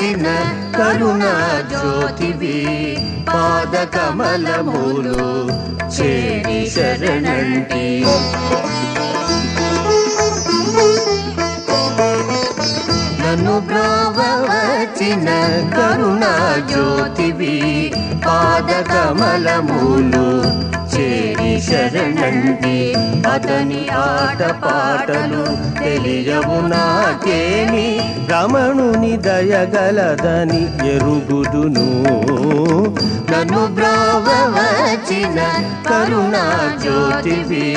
వచ్చిన కరుణా జ్యోతివి పాదకమలములు చేరి శరణంటి నన్ను బ్రోవ వచ్చిన కరుణా జ్యోతివి పాదకమలములు చేరి శరణంటి అతని ఆట పాటలు తెలియవు నాకేమి రమణుని దయగలదని ఎరుగుదును నన్ను బ్రోవ వచ్చిన కరుణా జ్యోతివి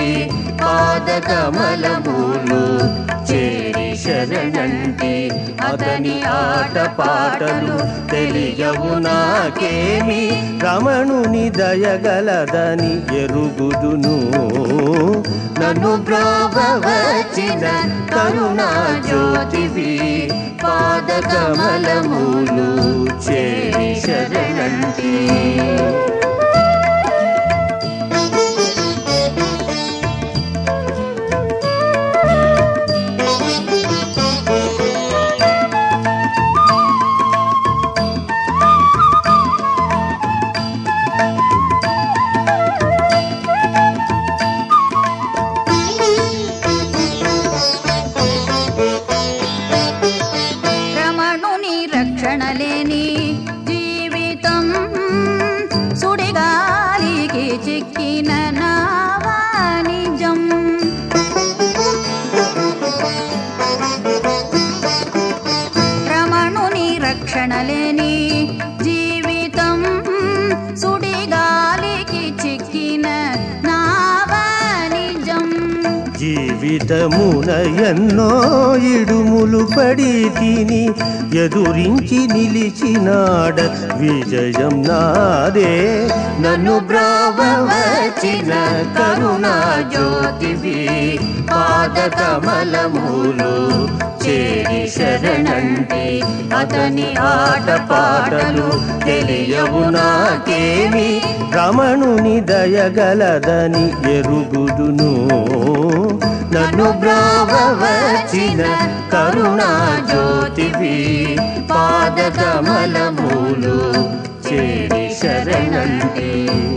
పాదకమలములు చేరి శరణంటి అతని ఆట పాటలు తెలియవు నాకేమి రమణుని దయగలదని ఎరుగుదును నన్ను బ్రోవ వచ్చిన కరుణా జ్యోతివి పాదకమలములు చేరి శరణంటి రక్షణలేని జీవితం సుడిగాలికి చిక్కిన నావా నిజం రమణుని రక్షణలేని జీవితం సుడిగాలికి చిక్కిన నావా నిజం జీవితమున ఎన్నో ఇడుములు పడి తిని ఎదురించి నిలిచినాడ విజయం నాదే నన్ను బ్రోవ వచ్చిన కరుణా జ్యోతివి పాదకమలములు చేరి శరణంటి అతని ఆట పాటలు తెలియవు నాకేమి రమణుని దయగలదని ఎరుగుదును నన్ను బ్రోవ వచ్చిన కరుణా జ్యోతివి పాదకమలములు చేరి శరణంటి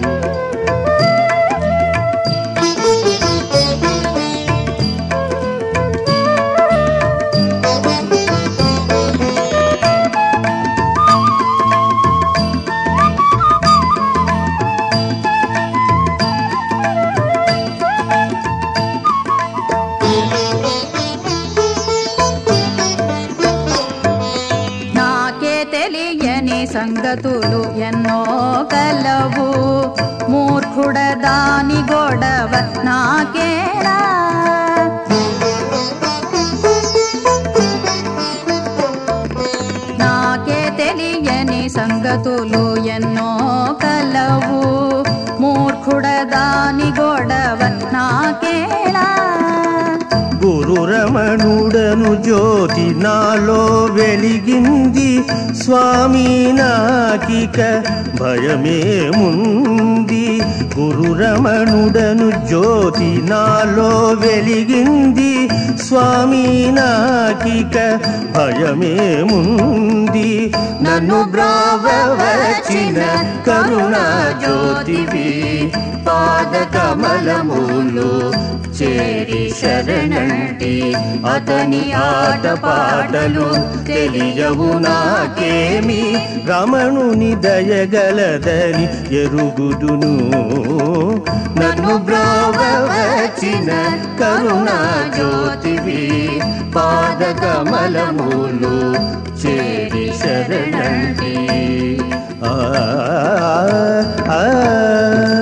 తెలియని సంగతులు ఎన్నో కలవు మూర్ఖుడ దాని గొడవ నాకేరా నాకే తెలియని సంగతులు ఎన్నో కలవు మూర్ఖుడ దాని గొడవ నాకేరా గురు రమణుడను జ్యోతి నాలో వెలిగింది స్వామి నాకిక భయమేముంది గురు రమణుడను జ్యోతి నాలో వెలిగింది స్వామి నాకిక భయమేముంది నన్ను బ్రోవ వచ్చిన కరుణా జ్యోతివి పాదకమలములు చేరి శరణంటి అతని ఆట పాటలు తెలియవు నాకేమి రమణుని దయగలదని ఎరుగుదును నన్ను బ్రోవ వచ్చిన కరుణా జ్యోతివి పాదకమలములు చేరి శరణంటి